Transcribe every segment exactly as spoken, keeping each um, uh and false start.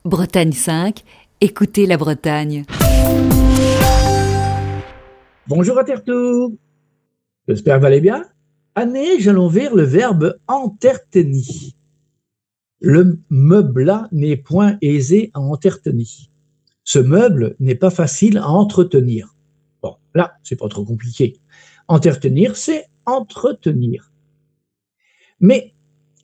Bretagne cinq, écoutez la Bretagne. Bonjour à Tertou, j'espère que vous allez bien. Année, j'allons vers le verbe entertenir. Le meuble n'est point aisé à entertenir. Ce meuble n'est pas facile à entretenir. Bon, là, c'est pas trop compliqué. Entertenir, c'est entretenir. Mais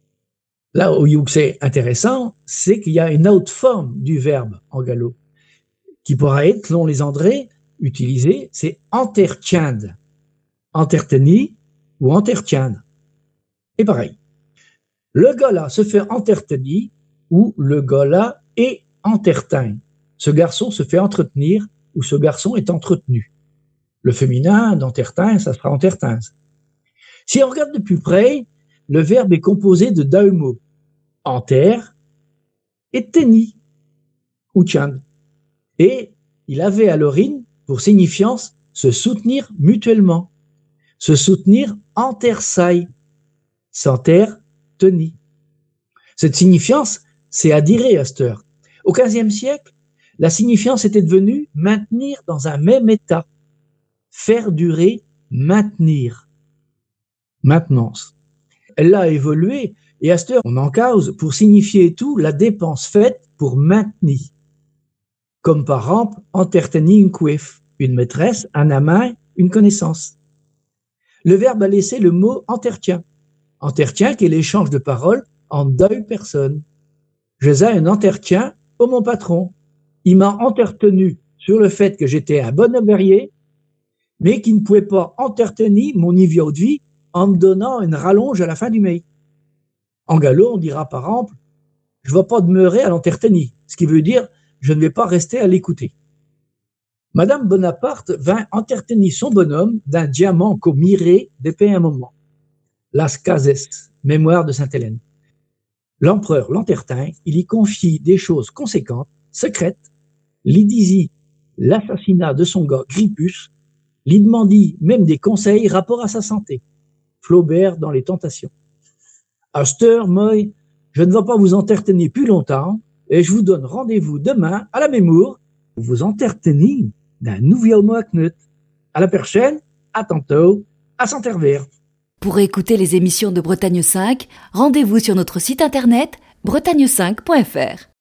là où c'est intéressant, c'est qu'il y a une autre forme du verbe en gallo qui pourra être, selon les Andrés, utilisé, c'est entertiendre. Entertenir ou entertiendre. Et pareil. Le gars-là se fait entertenir ou le gars-là est entertain. Ce garçon se fait entretenir ou ce garçon est entretenu. Le féminin d'entertain, ça sera entertins. Si on regarde de plus près, le verbe est composé de deux mots. Enter et teni ou tchand. Et il avait à l'origine pour signifiance se soutenir mutuellement. Se soutenir entersaille. S'enter teni. Cette signifiance, c'est à dire à cette heure. Au quinzième siècle, la signifiance était devenue maintenir dans un même état, faire durer, maintenir, maintenance. Elle a évolué et à cette heure, on en cause pour signifier tout la dépense faite pour maintenir. Comme par exemple, entertenir une couef, une maîtresse, un amant, une connaissance. Le verbe a laissé le mot entertient. Entertient qui est l'échange de paroles en deux personnes. Je faisais un entretien pour mon patron. Il m'a entretenu sur le fait que j'étais un bon ouvrier, mais qu'il ne pouvait pas entretenir mon niveau de vie en me donnant une rallonge à la fin du mois. En gallo, on dira par exemple, je ne vais pas demeurer à l'entretenir, ce qui veut dire, je ne vais pas rester à l'écouter. Madame Bonaparte vint entretenir son bonhomme d'un diamant qu'au miré depuis un moment. Las Cases, mémoire de Sainte-Hélène. L'empereur l'entertint, il y confie des choses conséquentes, secrètes, l'y disit l'assassinat de son gars Grippus, l'y demandit même des conseils rapport à sa santé. Flaubert dans Les Tentations. À cette heure, moi, je ne vais pas vous entretenir plus longtemps et je vous donne rendez-vous demain à la même heure pour vous entretenir d'un nouveau mot à knut. À la prochaine, à tantôt, à Saint-Herbert. Pour écouter les émissions de Bretagne cinq, rendez-vous sur notre site internet bretagne cinq point f r.